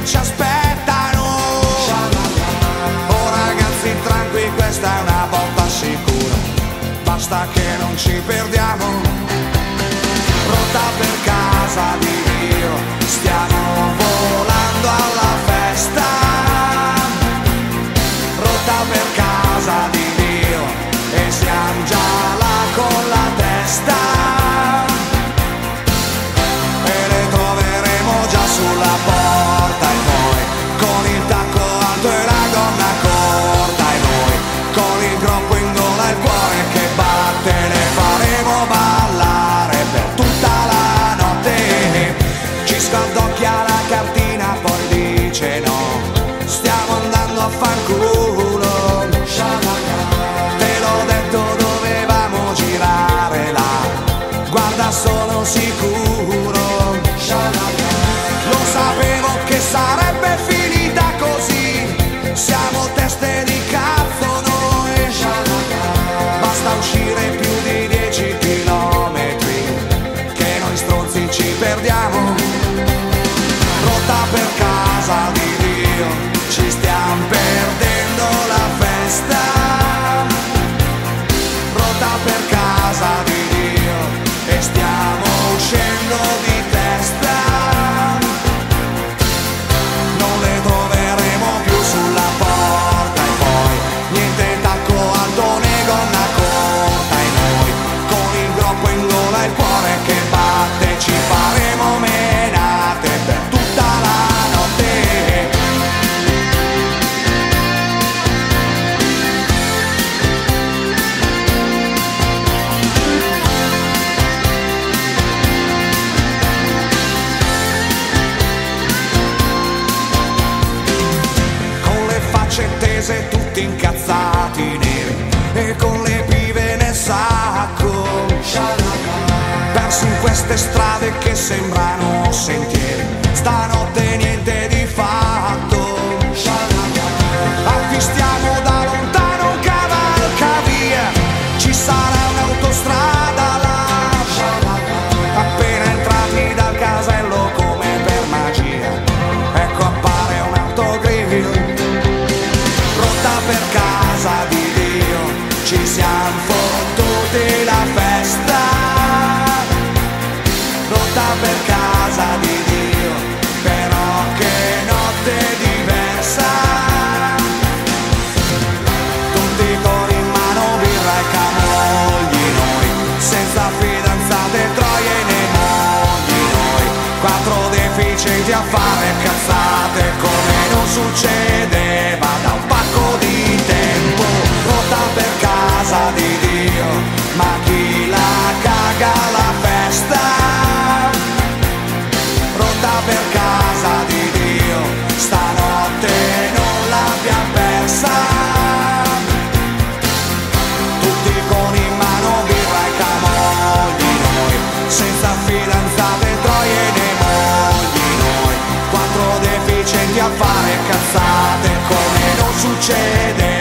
ci aspettano. Oh ragazzi tranquilli, questa è una botta sicura, basta che non ci perdiamo. Pronta per casa di Dio, stiamo volando alla festa. Pronta per casa di Dio e siamo già là con la testa. E le troveremo già sulla porta e poi con il tacco alto e la gonna corta e noi con il groppo in gola e il cuore che batte le faremo ballare per tutta la notte. Ci scaldocchia la cartina poi dice no, stiamo andando a fanculo. Te l'ho detto dovevamo girare là, guarda sono sicuro. Lo sapevo che sarebbe finita così, siamo teste di cazzo noi. Basta uscire più di 10 chilometri che noi stronzi ci perdiamo. Pronta per casa di Dio, ci stiamo perdendo la festa. Pronta per casa di Dio e stiamo uscendo di testa. Non le troveremo più sulla porta e poi niente tacco alto né gonna corta e noi con il groppo in gola e il cuore che batte ci faremo menate per tutta la notte. Con le facce tese tutti incazzati neri e con le pive nel sacco, persi in queste strade che sembrano sentieri, stanotte niente di fatto. Avvistiamo da lontano un cavalcavia, ci sarà un'autostrada là. Appena entrati dal casello come per magia, ecco appare un autogrill. Pronta per casa di Dio, ci siamo fottuti la festa. Pronta per casa di Dio, però che notte diversa. Tutti con in mano birra e camogli noi, senza fidanzate, troie né mogli noi, quattro deficienti a fare cazzate come non succedeva da un pacco di tempo. Pronta per casa di Dio, ma chi la caga la festa. Pronta per casa di Dio, stanotte non l'abbiamo persa. Tutti con in mano birra e camogli noi, senza fidanzate, troie né mogli noi, quattro deficienti a fare cazzate come non succede